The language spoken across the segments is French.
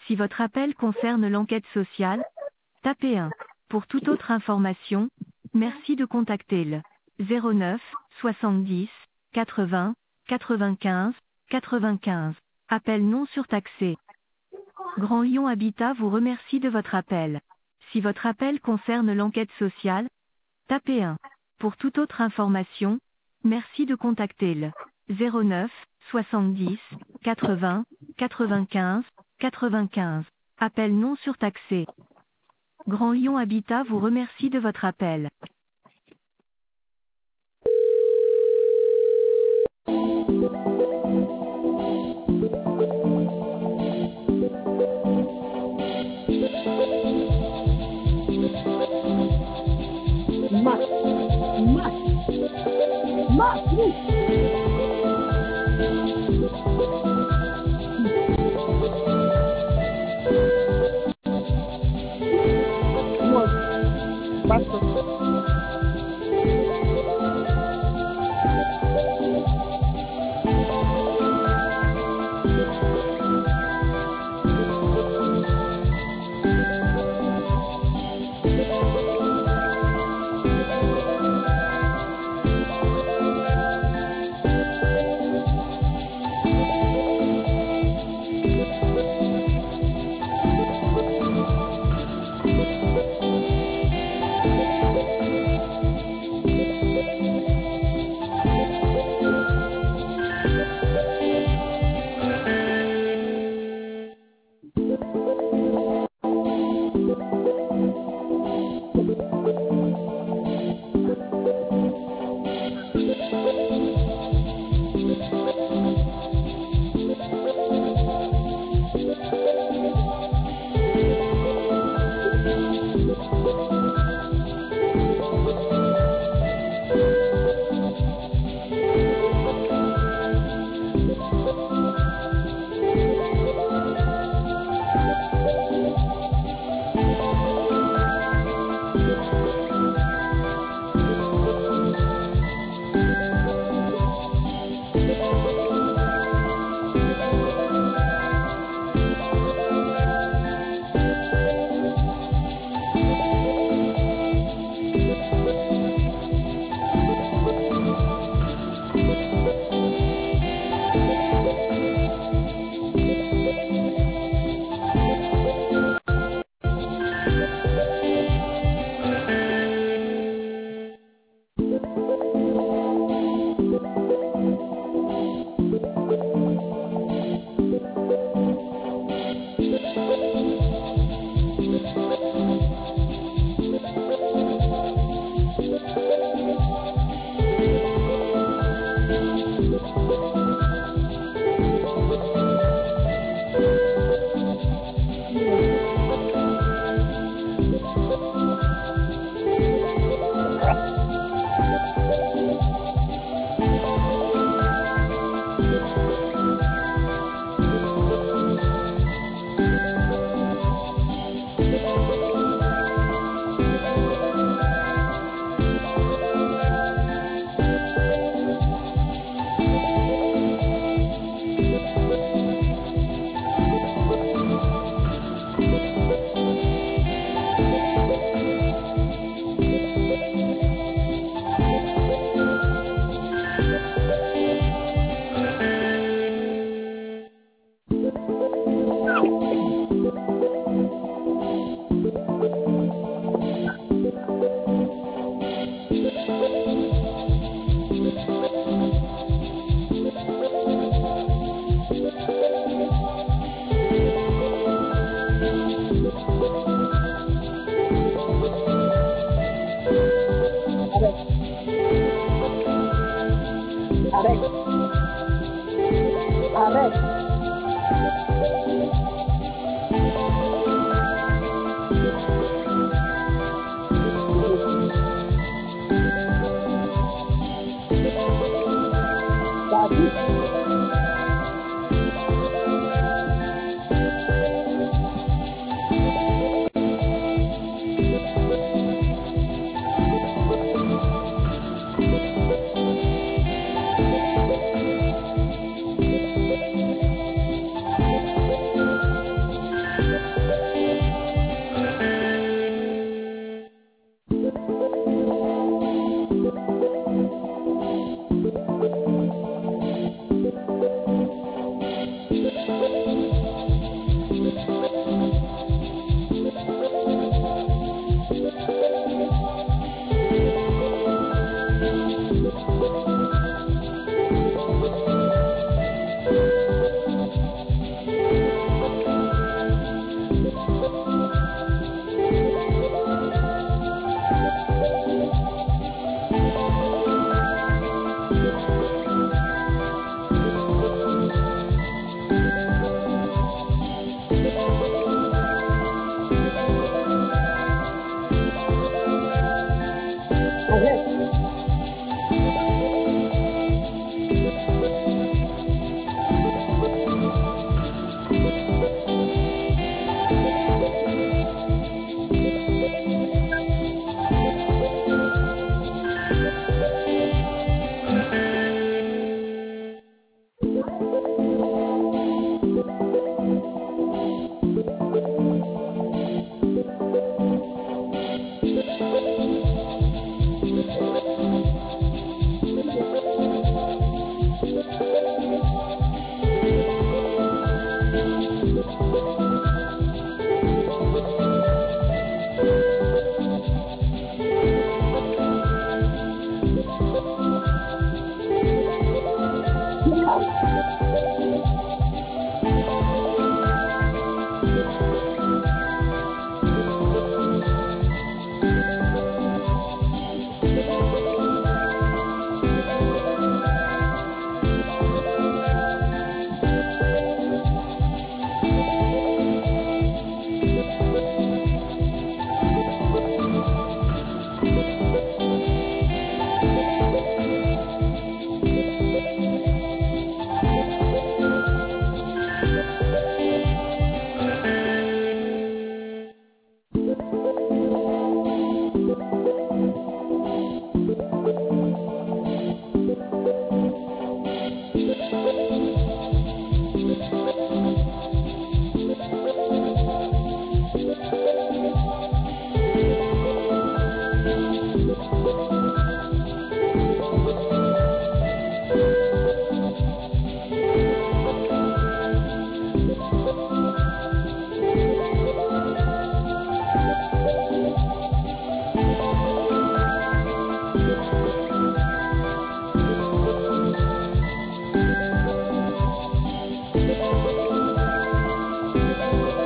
Si votre appel concerne l'enquête sociale, tapez 1. Pour toute autre information, merci de contacter le 09 70 80 95 95. Appel non surtaxé. Grand Lyon Habitat vous remercie de votre appel. Si votre appel concerne l'enquête sociale, tapez 1. Pour toute autre information, merci de contacter le 09 70 80 95 95. Appel non surtaxé. Grand Lyon Habitat vous remercie de votre appel.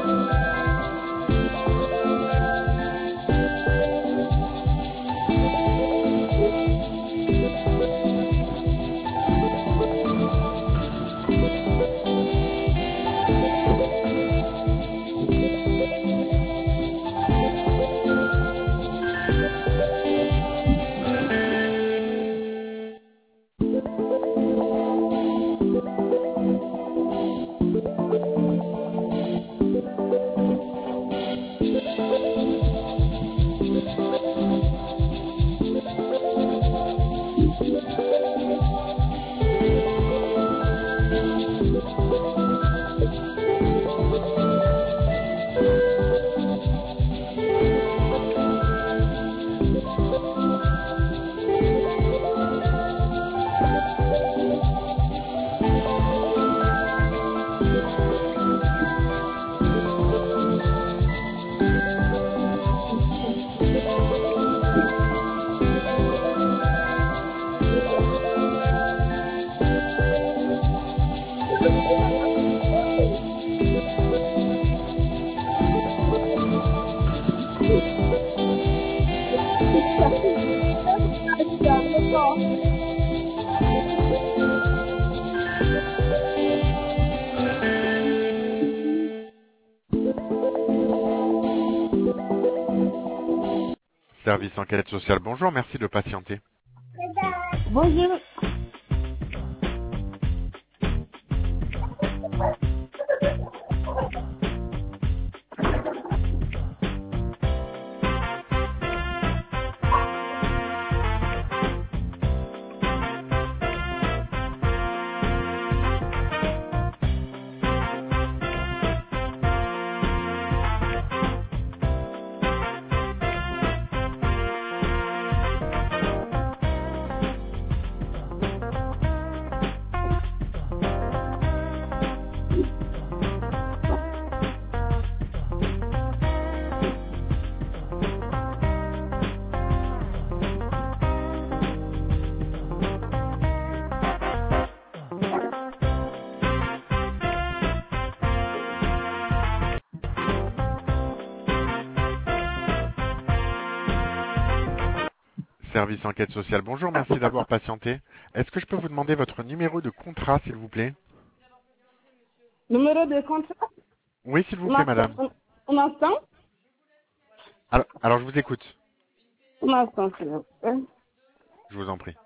Service enquête sociale, bonjour, merci de patienter. Bonjour. Service enquête sociale, bonjour, merci d'avoir patienté. Est-ce que je peux vous demander votre numéro de contrat, s'il vous plaît? Numéro de contrat? Oui, s'il vous plaît, madame. Un instant. Alors, je vous écoute. Un instant, s'il vous plaît. Je vous en prie.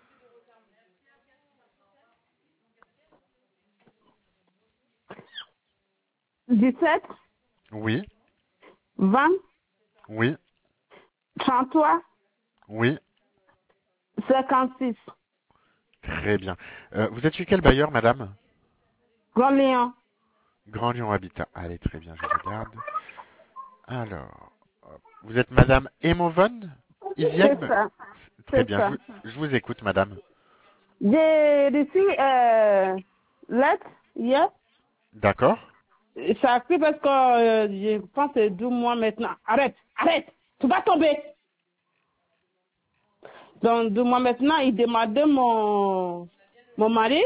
Dix-sept, Oui, 20, oui, 33, oui, 56. très bien. Vous êtes chez quel bailleur, madame? Grand Léon. Grand Lyon Habitat. Allez, très bien, je regarde. Alors, vous êtes madame Emovon C'est Ivienne? ça. Très C'est bien, ça. je vous écoute, madame. J'ai reçu lettre hier. D'accord. Ça a pris parce que je pense que c'est 12 mois maintenant. Arrête, arrête, tu vas tomber. Donc 12 mois maintenant, il demandait mon mari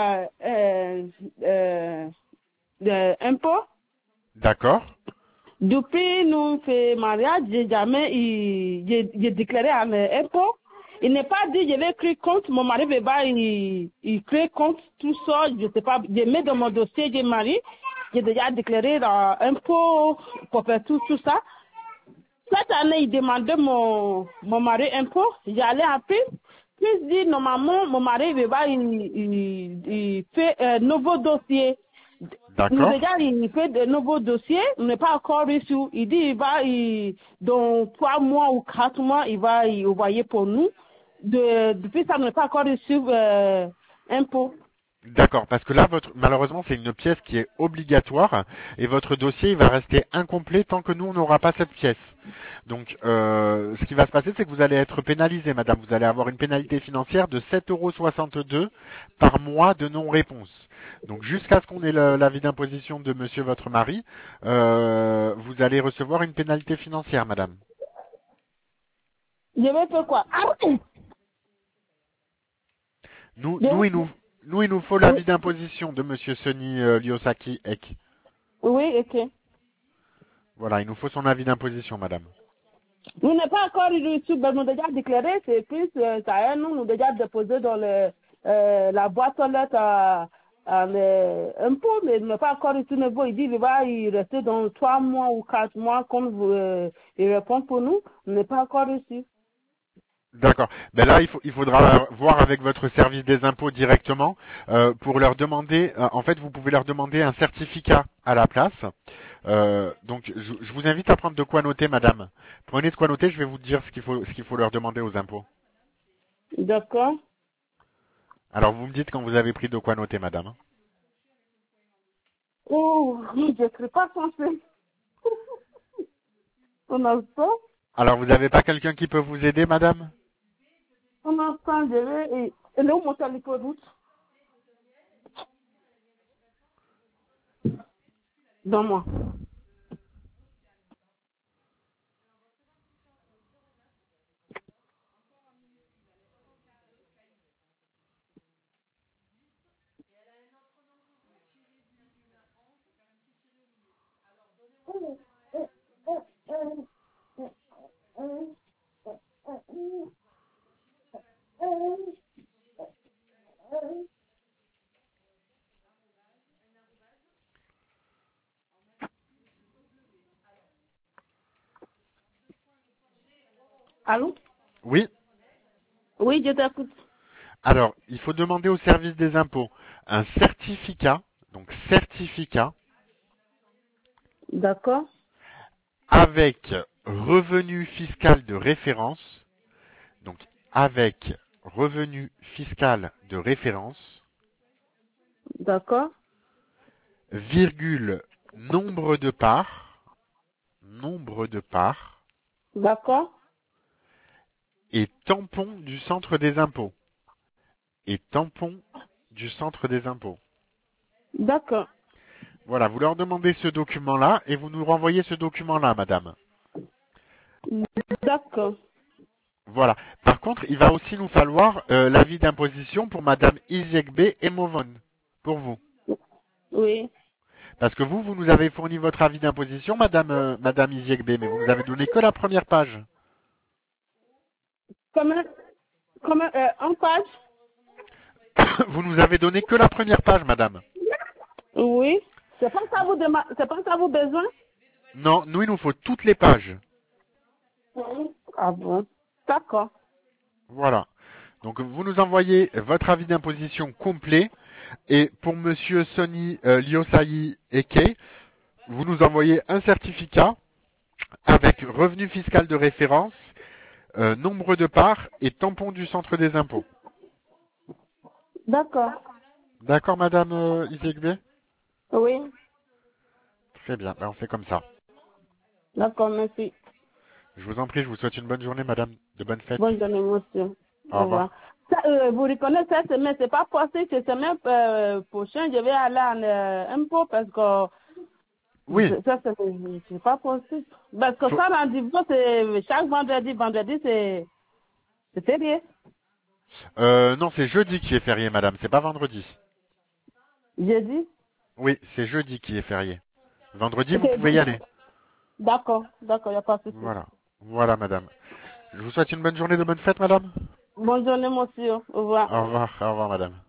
impôt. D'accord. Depuis nous fait mariage, j'ai jamais j'ai déclaré un impôt. Il n'est pas dit, je vais créer compte, mon mari veut pas, il crée compte tout seul, je sais pas, je mets dans mon dossier de mari, j'ai déjà déclaré impôt pour faire tout ça. Cette année, il demandait mon mari impôt, j'allais appeler, puis il dit, normalement, mon mari veut pas, il fait un nouveau dossier. Nous D'accord. déjà, il fait de nouveaux dossiers, on n'est pas encore reçu. Il dit, dans 3 mois ou 4 mois, il va y envoyer pour nous. Depuis ça, on n'est pas encore reçu impôt. D'accord, parce que là, malheureusement, c'est une pièce qui est obligatoire et votre dossier il va rester incomplet tant que nous, on n'aura pas cette pièce. Donc, ce qui va se passer, c'est que vous allez être pénalisé, madame. Vous allez avoir une pénalité financière de 7,62 € par mois de non-réponse. Donc, jusqu'à ce qu'on ait l'avis d'imposition de monsieur votre mari, vous allez recevoir une pénalité financière, madame. Je vais faire quoi? Arrête. Nous, Je- il nous faut l'avis d'imposition de monsieur Sonny Lyosaki Ek. Oui, ok. Voilà, il nous faut son avis d'imposition, madame. Nous n'avons pas encore reçu, ben, nous déjà déclaré, c'est plus, ça nous déjà déposé dans la boîte aux lettres à l'impôt, mais nous n'avons pas encore reçu le niveau. Il dit qu'il va y rester dans 3 mois ou 4 mois, comme il répond pour nous. Nous n'avons pas encore reçu. D'accord. Ben là, il faudra voir avec votre service des impôts directement pour leur demander. En fait, vous pouvez leur demander un certificat à la place. Donc, je vous invite à prendre de quoi noter, madame. Prenez de quoi noter. Je vais vous dire ce qu'il faut leur demander aux impôts. D'accord. Alors, vous me dites quand vous avez pris de quoi noter, madame. Oh, je n'écris pas français. Un instant. Alors, vous n'avez pas quelqu'un qui peut vous aider, madame? Un instant, je vais. Et là où mon téléphone route? Dans moi. Allô? Oui. Oui, je t'écoute. Alors, il faut demander au service des impôts un certificat, donc certificat, D'accord. avec revenu fiscal de référence, donc avec revenu fiscal de référence, D'accord. virgule, nombre de parts, D'accord. et tampon du centre des impôts. Et tampon du centre des impôts. D'accord. Voilà, vous leur demandez ce document-là et vous nous renvoyez ce document-là, madame. D'accord. Voilà. Par contre, il va aussi nous falloir l'avis d'imposition pour madame Iziekbe et Movon. Pour vous. Oui. Parce que vous nous avez fourni votre avis d'imposition, madame Iziekbe, mais vous nous avez donné que la première page. Comment, en page? Vous nous avez donné que la première page, madame. Oui. C'est pas ça c'est pas ça vous besoin? Non, nous, il nous faut toutes les pages. Oui. Ah bon? D'accord. Voilà. Donc, vous nous envoyez votre avis d'imposition complet. Et pour monsieur Sonny Liosayi Eke, vous nous envoyez un certificat avec revenu fiscal de référence, nombre de parts et tampon du centre des impôts. D'accord. D'accord, madame Iziekbe? Oui. Très bien, ben, on fait comme ça. D'accord, merci. Je vous en prie, je vous souhaite une bonne journée, madame. De bonnes fêtes. Bonne journée, monsieur. Au Au revoir. revoir. Ça, vous reconnaissez cette semaine, c'est pas possible que semaine prochaine, je vais aller en impôt parce que Oui, ça, c'est pas possible. Parce que faut- ça, rendez-vous, c'est chaque vendredi. Vendredi, c'est férié. non, c'est jeudi qui est férié, madame, c'est pas vendredi. Jeudi. Oui, c'est jeudi qui est férié. Vendredi, vous Ok, pouvez y aller. d'accord, d'accord, il n'y a pas de souci. Voilà. Voilà, madame. Je vous souhaite une bonne journée, de bonnes fêtes, madame. Bonne journée, monsieur. Au revoir. Au revoir, madame.